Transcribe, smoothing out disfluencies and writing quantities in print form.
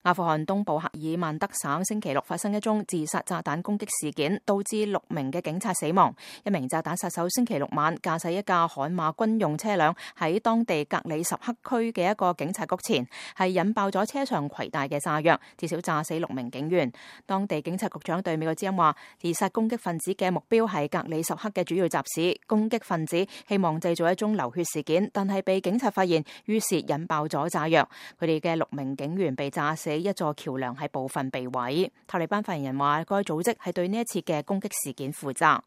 阿富汗東部赫爾曼德省星期六發生一宗自殺炸彈攻擊事件，導致6名嘅警察死亡。一名炸彈殺手星期六晚駕駛一架悍馬軍用車輛喺當地格里什克區嘅一個警察局前，係引爆咗車上攜帶嘅炸藥，至少炸死6名警員。當地警察局長對美國之音話，自殺攻擊分子嘅目標係格里什克嘅主要集市，攻擊分子希望製造一宗流血事件，但係被警察發現，於是引爆咗炸藥。佢哋嘅6名警員被炸死。一座橋樑係部分被毀。塔利班發言人話，該組織係對呢一次嘅攻擊事件負責。